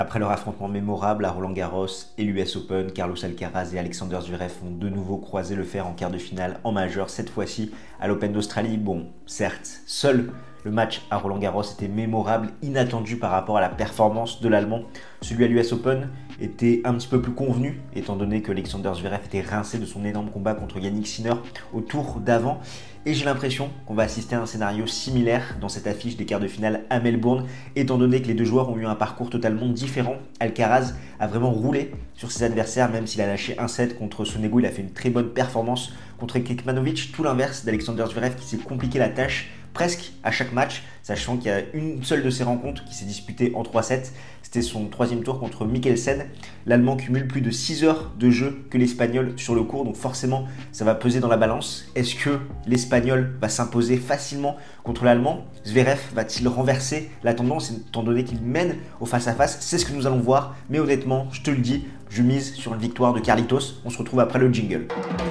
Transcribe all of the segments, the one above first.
Après leur affrontement mémorable à Roland-Garros et l'US Open, Carlos Alcaraz et Alexander Zverev ont de nouveau croisé le fer en quart de finale en majeur, cette fois-ci à l'Open d'Australie. Bon, certes, seul le match à Roland-Garros était mémorable, inattendu par rapport à la performance de l'Allemand. Celui à l'US Open était un petit peu plus convenu, étant donné que Alexander Zverev était rincé de son énorme combat contre Yannick Sinner au tour d'avant. Et j'ai l'impression qu'on va assister à un scénario similaire dans cette affiche des quarts de finale à Melbourne, étant donné que les deux joueurs ont eu un parcours totalement différent. Alcaraz a vraiment roulé sur ses adversaires, même s'il a lâché un set contre Sonego, il a fait une très bonne performance contre Kekmanovic, tout l'inverse d'Alexander Zverev qui s'est compliqué la tâche presque à chaque match, sachant qu'il y a une seule de ces rencontres qui s'est disputée en 3-7. C'était son troisième tour contre Mikkelsen. L'Allemand cumule plus de 6 heures de jeu que l'Espagnol sur le court, donc forcément ça va peser dans la balance. Est-ce que l'Espagnol va s'imposer facilement contre l'Allemand? Zverev va-t-il renverser la tendance étant donné qu'il mène au face-à-face? C'est ce que nous allons voir, mais honnêtement, je te le dis, je mise sur une victoire de Carlitos. On se retrouve après le jingle.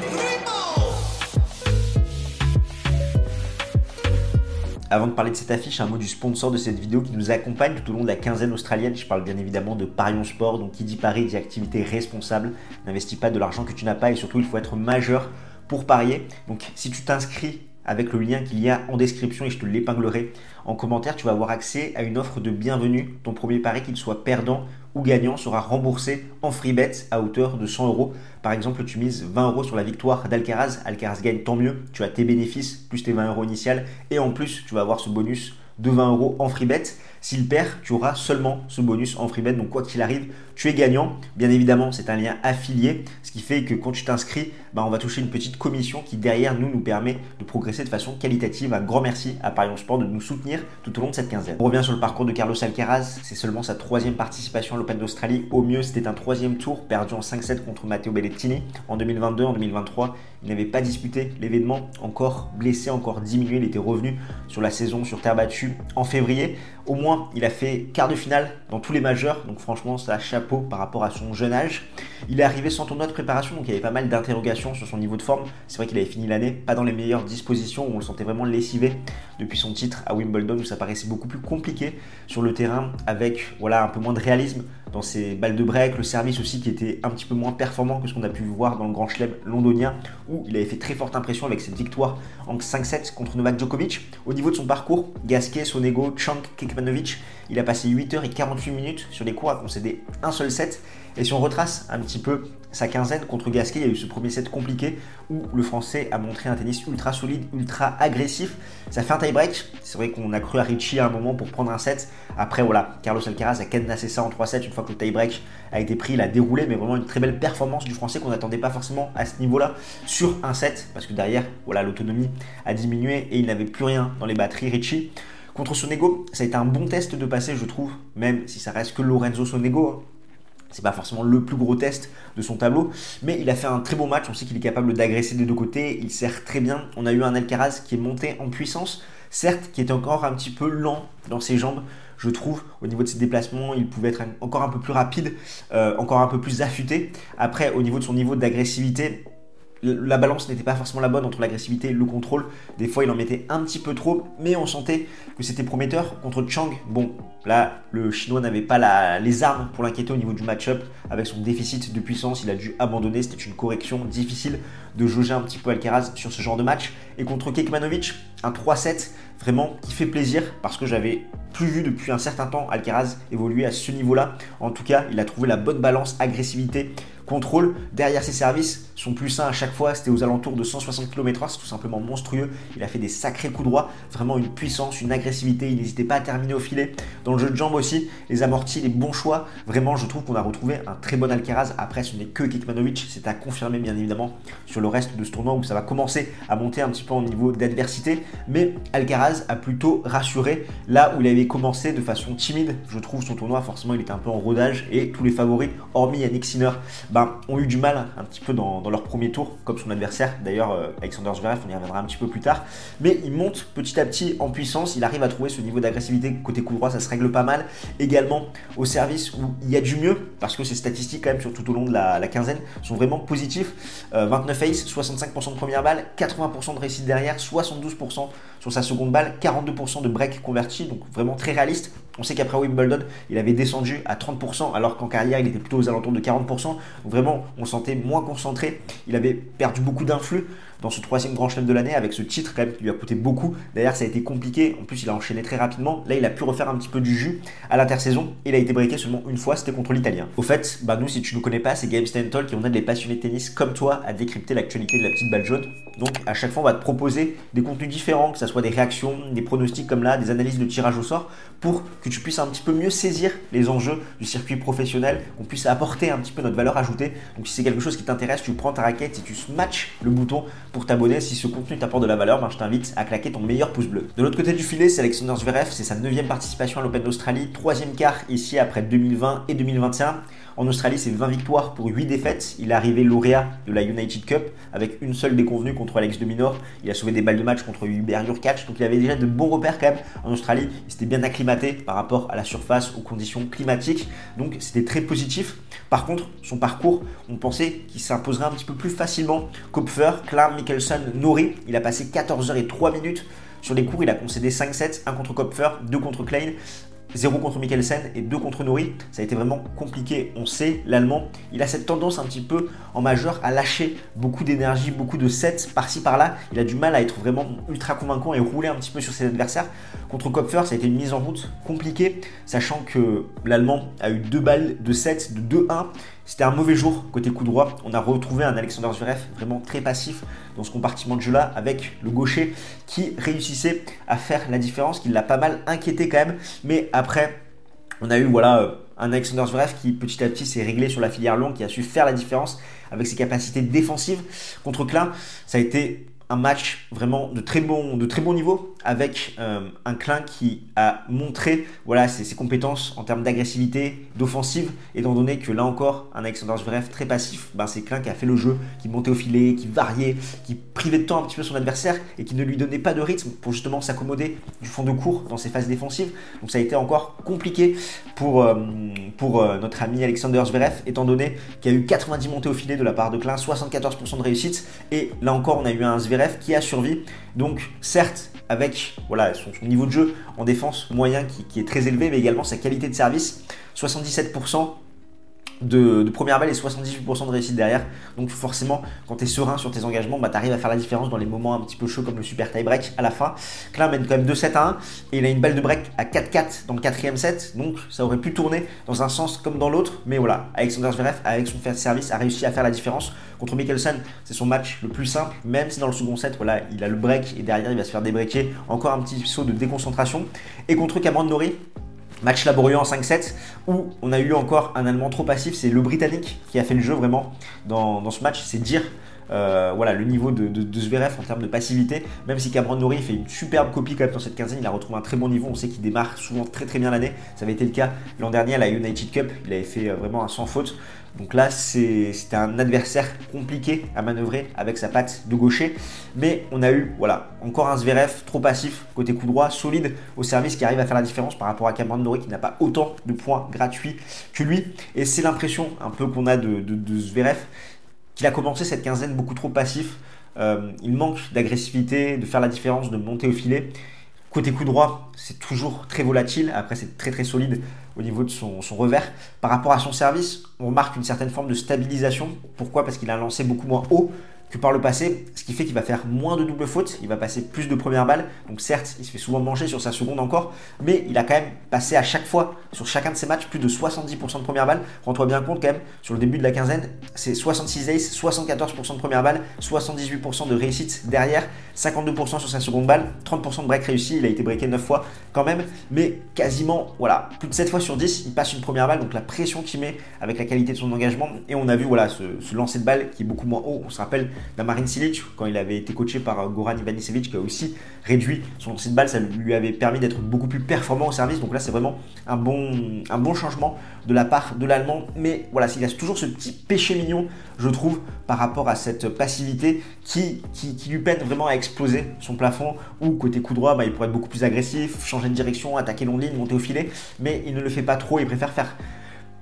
Avant de parler de cette affiche, un mot du sponsor de cette vidéo qui nous accompagne tout au long de la quinzaine australienne. Je parle bien évidemment de Parions Sport, donc qui dit pari dit activité responsable. N'investis pas de l'argent que tu n'as pas et surtout il faut être majeur pour parier. Donc si tu t'inscris avec le lien qu'il y a en description et je te l'épinglerai en commentaire, tu vas avoir accès à une offre de bienvenue. Ton premier pari, qu'il soit perdant ou gagnant, sera remboursé en free bet à hauteur de 100 euros. Par exemple, tu mises 20 euros sur la victoire d'Alcaraz. Alcaraz gagne, tant mieux. Tu as tes bénéfices plus tes 20 euros initiales et en plus, tu vas avoir ce bonus de 20 euros en free bet. S'il perd, tu auras seulement ce bonus en free bet. Donc quoi qu'il arrive, tu es gagnant. Bien évidemment, c'est un lien affilié, ce qui fait que quand tu t'inscris, on va toucher une petite commission qui derrière nous permet de progresser de façon qualitative. Un grand merci à Parions Sport de nous soutenir tout au long de cette quinzaine. On revient sur le parcours de Carlos Alcaraz. C'est seulement sa troisième participation à l'Open d'Australie. Au mieux, c'était un troisième tour perdu en 5-7 contre Matteo Berrettini en 2022. En 2023, il n'avait pas disputé l'événement, encore blessé, encore diminué. Il était revenu sur la saison sur terre battue en février. Au moins, il a fait quart de finale dans tous les majeurs. Donc franchement, ça chapeau par rapport à son jeune âge. Il est arrivé sans tournoi de préparation, donc il y avait pas mal d'interrogations sur son niveau de forme. C'est vrai qu'il avait fini l'année pas dans les meilleures dispositions, où on le sentait vraiment lessivé depuis son titre à Wimbledon, où ça paraissait beaucoup plus compliqué sur le terrain, avec un peu moins de réalisme dans ses balles de break, le service aussi qui était un petit peu moins performant que ce qu'on a pu voir dans le Grand Chelem londonien, où il avait fait très forte impression avec cette victoire en 5-7 contre Novak Djokovic. Au niveau de son parcours, Gasquet, Sonego, Chang, Kekmanovic, il a passé 8 heures et 48 minutes sur les courts à concéder un seul set. Et si on retrace un petit peu sa quinzaine contre Gasquet, il y a eu ce premier set compliqué où le Français a montré un tennis ultra solide, ultra agressif. Ça fait un tie-break. C'est vrai qu'on a cru à Ricci à un moment pour prendre un set. Après, Carlos Alcaraz a cadenassé ça en 3-7 une fois que le tie-break a été pris. Il a déroulé, mais vraiment une très belle performance du Français qu'on n'attendait pas forcément à ce niveau-là sur un set. Parce que derrière, l'autonomie a diminué et il n'avait plus rien dans les batteries. Ricci. Contre Sonego, ça a été un bon test de passer, je trouve, même si ça reste que Lorenzo Sonego. C'est pas forcément le plus gros test de son tableau, mais il a fait un très beau match. On sait qu'il est capable d'agresser des deux côtés, il sert très bien. On a eu un Alcaraz qui est monté en puissance, certes qui était encore un petit peu lent dans ses jambes, je trouve. Au niveau de ses déplacements, il pouvait être encore un peu plus rapide, encore un peu plus affûté. Après, au niveau de son niveau d'agressivité, la balance n'était pas forcément la bonne entre l'agressivité et le contrôle. Des fois, il en mettait un petit peu trop, mais on sentait que c'était prometteur. Contre Chang, bon, là, le Chinois n'avait pas les armes pour l'inquiéter au niveau du match-up. Avec son déficit de puissance, il a dû abandonner. C'était une correction difficile de jauger un petit peu Alcaraz sur ce genre de match. Et contre Kekmanovic, un 3-7 vraiment qui fait plaisir parce que j'avais plus vu depuis un certain temps Alcaraz évoluer à ce niveau-là. En tout cas, il a trouvé la bonne balance, agressivité, contrôle. Derrière ses services, son plus 1 à chaque fois, c'était aux alentours de 160 km/h. C'est tout simplement monstrueux. Il a fait des sacrés coups droits, vraiment une puissance, une agressivité. Il n'hésitait pas à terminer au filet. Dans le jeu de jambes aussi, les amortis, les bons choix. Vraiment, je trouve qu'on a retrouvé un très bon Alcaraz. Après, ce n'est que Kekmanovic. C'est à confirmer, bien évidemment, sur le reste de ce tournoi où ça va commencer à monter un petit peu en niveau d'adversité. Mais Alcaraz a plutôt rassuré là où il avait commencé de façon timide. Je trouve son tournoi, forcément, il était un peu en rodage et tous les favoris, hormis Yannick Sinner, ont eu du mal un petit peu dans leur premier tour, comme son adversaire. D'ailleurs, Alexander Zverev, on y reviendra un petit peu plus tard. Mais il monte petit à petit en puissance. Il arrive à trouver ce niveau d'agressivité côté coup droit, ça se règle pas mal. Également au service où il y a du mieux, parce que ses statistiques quand même sur tout au long de la quinzaine sont vraiment positifs. 29 aces, ace, 65% de première balle, 80% de réussite derrière, 72% sur sa seconde balle, 42% de break converti, donc vraiment très réaliste. On sait qu'après Wimbledon, il avait descendu à 30%, alors qu'en carrière, il était plutôt aux alentours de 40%. Donc vraiment, on le sentait moins concentré. Il avait perdu beaucoup d'influx dans ce troisième grand chelem de l'année avec ce titre quand même qui lui a coûté beaucoup. D'ailleurs, ça a été compliqué. En plus, il a enchaîné très rapidement. Là, il a pu refaire un petit peu du jus à l'intersaison. Il a été breaké seulement une fois, c'était contre l'Italien. Au fait, nous, si tu ne nous connais pas, c'est Game Stand Talk et on aide les passionnés de tennis comme toi à décrypter l'actualité de la petite balle jaune. Donc, à chaque fois, on va te proposer des contenus différents, que ce soit des réactions, des pronostics comme là, des analyses de tirage au sort, pour que tu puisses un petit peu mieux saisir les enjeux du circuit professionnel, qu'on puisse apporter un petit peu notre valeur ajoutée. Donc, si c'est quelque chose qui t'intéresse, tu prends ta raquette et tu smatches le bouton pour t'abonner. Si ce contenu t'apporte de la valeur, je t'invite à claquer ton meilleur pouce bleu. De l'autre côté du filet, c'est Alexander Zverev, c'est sa 9e participation à l'Open d'Australie, 3e quart ici après 2020 et 2021. En Australie, c'est 20 victoires pour 8 défaites. Il est arrivé lauréat de la United Cup avec une seule déconvenue contre Alex de Minaur. Il a sauvé des balles de match contre Hubert Hurkacz. Donc il avait déjà de bons repères quand même en Australie. Il s'était bien acclimaté par rapport à la surface, aux conditions climatiques. Donc c'était très positif. Par contre, son parcours, on pensait qu'il s'imposerait un petit peu plus facilement qu'Hopfer, Klein, Mickelson, Norrie. Il a passé 14 h et 3 minutes sur les cours. Il a concédé 5 sets, 1 contre Kopfer, 2 contre Klein, 0 contre Mikkelsen et 2 contre Norrie. Ça a été vraiment compliqué. On sait, l'Allemand, il a cette tendance un petit peu en majeur à lâcher beaucoup d'énergie, beaucoup de sets par-ci par-là. Il a du mal à être vraiment ultra convaincant et rouler un petit peu sur ses adversaires. Contre Kopfer, ça a été une mise en route compliquée, sachant que l'Allemand a eu 2 balles de sets de 2-1. C'était un mauvais jour côté coup droit. On a retrouvé un Alexander Zverev vraiment très passif dans ce compartiment de jeu-là avec le gaucher qui réussissait à faire la différence, qui l'a pas mal inquiété quand même. Mais après, on a eu un Alexander Zverev qui petit à petit s'est réglé sur la filière longue, qui a su faire la différence avec ses capacités défensives. Contre Klein, ça a été un match vraiment de très bon niveau avec un Klein qui a montré ses compétences en termes d'agressivité, d'offensive, étant donné que là encore, un Alexander Zverev très passif, c'est Klein qui a fait le jeu, qui montait au filet, qui variait, qui privait de temps un petit peu son adversaire et qui ne lui donnait pas de rythme pour justement s'accommoder du fond de court dans ses phases défensives. Donc ça a été encore compliqué pour notre ami Alexander Zverev, étant donné qu'il y a eu 90 montées au filet de la part de Klein, 74% de réussite, et là encore on a eu un Zverev qui a survécu. Donc certes avec son niveau de jeu en défense moyen qui est très élevé, mais également sa qualité de service, 77% de première balle et 78% de réussite derrière. Donc forcément, quand tu es serein sur tes engagements, tu arrives à faire la différence dans les moments un petit peu chauds comme le super tie break à la fin. Klein mène quand même 2-7 à 1 et il a une balle de break à 4-4 dans le 4e set. Donc ça aurait pu tourner dans un sens comme dans l'autre. Mais Alexander Zverev avec son fait de service a réussi à faire la différence. Contre Mikkelsen, c'est son match le plus simple, même si dans le second set, il a le break et derrière il va se faire débreaker. Encore un petit saut de déconcentration. Et contre Cameron Norrie, match laborieux en 5-7 où on a eu encore un Allemand trop passif. C'est le Britannique qui a fait le jeu vraiment dans ce match. C'est dire le niveau de Zverev en termes de passivité. Même si Cameron Norrie fait une superbe copie quand même dans cette quinzaine, il a retrouvé un très bon niveau. On sait qu'il démarre souvent très très bien l'année. Ça avait été le cas l'an dernier à la United Cup. Il avait fait vraiment un sans faute. Donc là, c'était un adversaire compliqué à manœuvrer avec sa patte de gaucher. Mais on a eu encore un Zverev trop passif côté coup droit, solide au service, qui arrive à faire la différence par rapport à Cameron Norrie qui n'a pas autant de points gratuits que lui. Et c'est l'impression un peu qu'on a de Zverev, qu'il a commencé cette quinzaine beaucoup trop passif. Il manque d'agressivité, de faire la différence, de monter au filet. Côté coup droit, c'est toujours très volatile. Après, c'est très très solide au niveau de son revers. Par rapport à son service, on remarque une certaine forme de stabilisation. Pourquoi ? Parce qu'il a lancé beaucoup moins haut que par le passé, ce qui fait qu'il va faire moins de double faute, il va passer plus de première balle. Donc certes, il se fait souvent manger sur sa seconde encore, mais il a quand même passé à chaque fois, sur chacun de ses matchs, plus de 70% de première balle. Rends-toi bien compte quand même, sur le début de la quinzaine, c'est 66 aces, 74% de première balle, 78% de réussite derrière, 52% sur sa seconde balle, 30% de break réussi, il a été breaké 9 fois quand même, mais quasiment, plus de 7 fois sur 10, il passe une première balle, donc la pression qu'il met avec la qualité de son engagement, et on a vu ce lancer de balle qui est beaucoup moins haut. On se rappelle Marin Cilic, quand il avait été coaché par Goran Ivanisevic, qui a aussi réduit son lancer de balle, ça lui avait permis d'être beaucoup plus performant au service. Donc là, c'est vraiment un bon changement de la part de l'Allemand. Mais il a toujours ce petit péché mignon, je trouve, par rapport à cette passivité qui lui peine vraiment à exploser son plafond. Ou côté coup droit, il pourrait être beaucoup plus agressif, changer de direction, attaquer long ligne, monter au filet. Mais il ne le fait pas trop, il préfère faire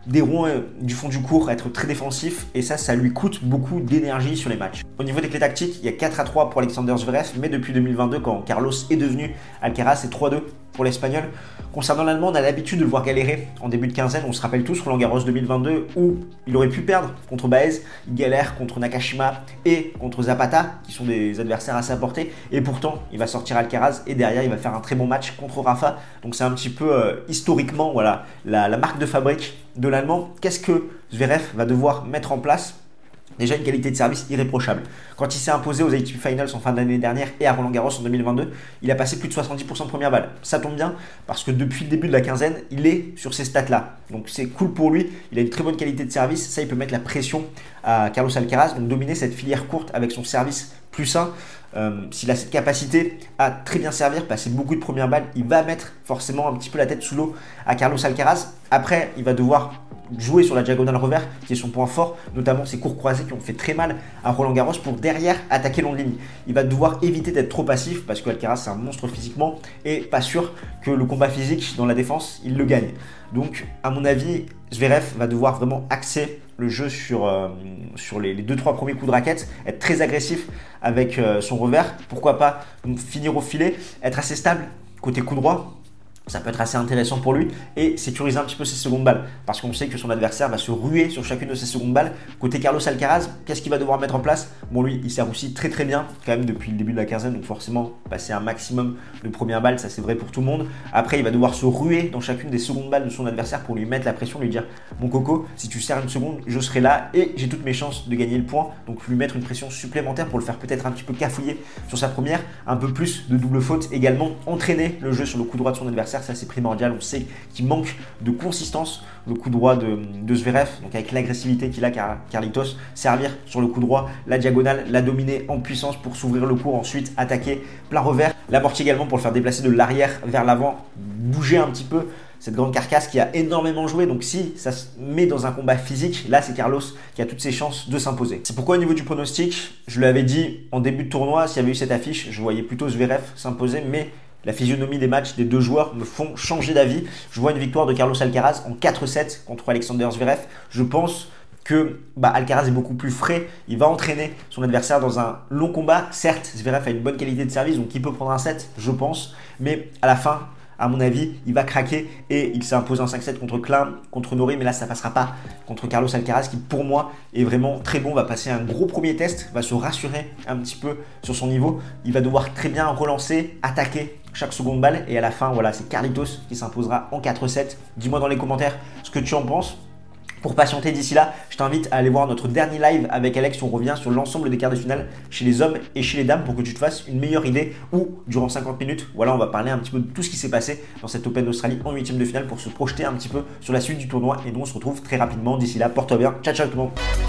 Deron du fond du court, être très défensif et ça lui coûte beaucoup d'énergie sur les matchs. Au niveau des clés tactiques, il y a 4-3 pour Alexander Zverev, mais depuis 2022, quand Carlos est devenu Alcaraz, c'est 3-2 pour l'Espagnol. Concernant l'Allemand, on a l'habitude de le voir galérer en début de quinzaine. On se rappelle tous Roland Garros 2022 où il aurait pu perdre contre Baez, il galère contre Nakashima et contre Zapata, qui sont des adversaires à sa portée. Et pourtant, il va sortir Alcaraz et derrière, il va faire un très bon match contre Rafa. Donc c'est un petit peu historiquement voilà, la marque de fabrique de l'Allemand. Qu'est-ce que Zverev va devoir mettre en place ? Déjà une qualité de service irréprochable. Quand il s'est imposé aux ATP Finals en fin d'année dernière et à Roland Garros en 2022, il a passé plus de 70% de première balle. Ça tombe bien parce que depuis le début de la quinzaine, il est sur ces stats-là. Donc c'est cool pour lui, il a une très bonne qualité de service. Ça, il peut mettre la pression à Carlos Alcaraz, donc dominer cette filière courte avec son service plus sain. S'il a cette capacité à très bien servir, passer beaucoup de premières balles, il va mettre forcément un petit peu la tête sous l'eau à Carlos Alcaraz. Après, il va devoir jouer sur la diagonale revers, qui est son point fort, notamment ses cours croisés qui ont fait très mal à Roland Garros pour derrière attaquer longue ligne. Il va devoir éviter d'être trop passif parce que Alcaraz c'est un monstre physiquement et pas sûr que le combat physique dans la défense il le gagne. Donc à mon avis, Zverev va devoir vraiment axer le jeu sur les 2-3 premiers coups de raquette, être très agressif avec son revers, pourquoi pas finir au filet, être assez stable côté coup droit. Ça peut être assez intéressant pour lui et sécuriser un petit peu ses secondes balles parce qu'on sait que son adversaire va se ruer sur chacune de ses secondes balles. Côté Carlos Alcaraz, qu'est-ce qu'il va devoir mettre en place ? Bon, lui, il sert aussi très très bien quand même depuis le début de la quinzaine, donc forcément passer un maximum de premières balles, ça c'est vrai pour tout le monde. Après, il va devoir se ruer dans chacune des secondes balles de son adversaire pour lui mettre la pression, lui dire mon coco, si tu sers une seconde, je serai là et j'ai toutes mes chances de gagner le point. Donc lui mettre une pression supplémentaire pour le faire peut-être un petit peu cafouiller sur sa première, un peu plus de double faute également, entraîner le jeu sur le coup droit de son adversaire. Ça c'est primordial, on sait qu'il manque de consistance le coup droit de Zverev, donc avec l'agressivité qu'il a Carlitos, servir sur le coup droit, la diagonale, la dominer en puissance pour s'ouvrir le court, ensuite attaquer plein revers, l'amorti également pour le faire déplacer de l'arrière vers l'avant, bouger un petit peu cette grande carcasse qui a énormément joué. Donc si ça se met dans un combat physique, là c'est Carlos qui a toutes ses chances de s'imposer. C'est pourquoi au niveau du pronostic, je lui avais dit en début de tournoi, s'il y avait eu cette affiche, je voyais plutôt Zverev s'imposer, mais la physionomie des matchs des deux joueurs me font changer d'avis. Je vois une victoire de Carlos Alcaraz en 4-7 contre Alexander Zverev. Je pense que Alcaraz est beaucoup plus frais, il va entraîner son adversaire dans un long combat. Certes, Zverev a une bonne qualité de service, donc il peut prendre un set, je pense, mais à la fin, à mon avis, il va craquer et il s'est imposé en 5-7 contre Klein, contre Norrie, mais là ça passera pas contre Carlos Alcaraz qui pour moi est vraiment très bon, va passer un gros premier test, va se rassurer un petit peu sur son niveau, il va devoir très bien relancer, attaquer chaque seconde balle et à la fin voilà c'est Carlitos qui s'imposera en 4-7. Dis-moi dans les commentaires ce que tu en penses. Pour patienter d'ici là, je t'invite à aller voir notre dernier live avec Alex où on revient sur l'ensemble des quarts de finale chez les hommes et chez les dames pour que tu te fasses une meilleure idée ou durant 50 minutes, voilà, on va parler un petit peu de tout ce qui s'est passé dans cette Open d'Australie en 8e de finale pour se projeter un petit peu sur la suite du tournoi et nous on se retrouve très rapidement. D'ici là, porte-toi bien, ciao ciao tout le monde.